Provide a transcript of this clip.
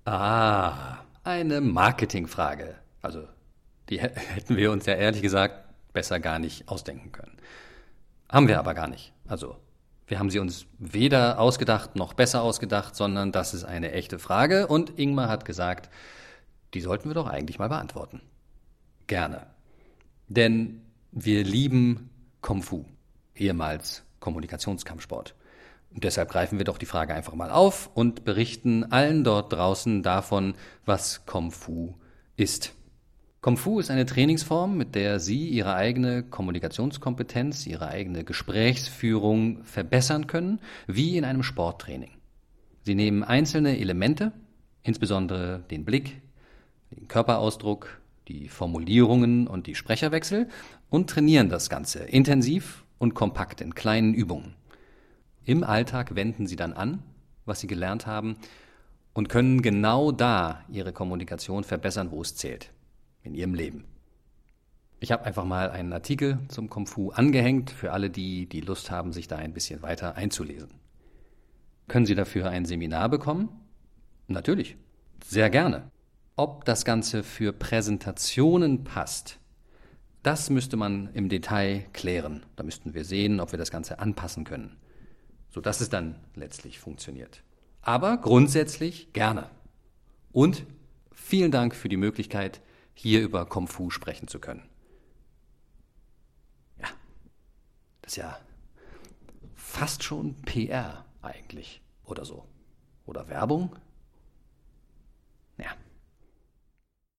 Eine Marketingfrage. Also, die hätten wir uns ja ehrlich gesagt besser gar nicht ausdenken können. Haben wir aber gar nicht. Also, wir haben sie uns weder ausgedacht noch besser ausgedacht, sondern das ist eine echte Frage und Ingmar hat gesagt, die sollten wir doch eigentlich mal beantworten. Gerne. Denn wir lieben Kung Fu, ehemals Kommunikationskampfsport. Und deshalb greifen wir doch die Frage einfach mal auf und berichten allen dort draußen davon, was Kung Fu ist. Kung Fu ist eine Trainingsform, mit der Sie Ihre eigene Kommunikationskompetenz, Ihre eigene Gesprächsführung verbessern können, wie in einem Sporttraining. Sie nehmen einzelne Elemente, insbesondere den Blick, den Körperausdruck, die Formulierungen und die Sprecherwechsel und trainieren das Ganze intensiv und kompakt in kleinen Übungen. Im Alltag wenden Sie dann an, was Sie gelernt haben und können genau da Ihre Kommunikation verbessern, wo es zählt, in Ihrem Leben. Ich habe einfach mal einen Artikel zum Kung Fu angehängt für alle, die Lust haben, sich da ein bisschen weiter einzulesen. Können Sie dafür ein Seminar bekommen? Natürlich, sehr gerne. Ob das Ganze für Präsentationen passt, das müsste man im Detail klären. Da müssten wir sehen, ob wir das Ganze anpassen können, sodass es dann letztlich funktioniert. Aber grundsätzlich gerne. Und vielen Dank für die Möglichkeit, hier über Kung Fu sprechen zu können. Ja, das ist ja fast schon PR eigentlich oder so. Oder Werbung.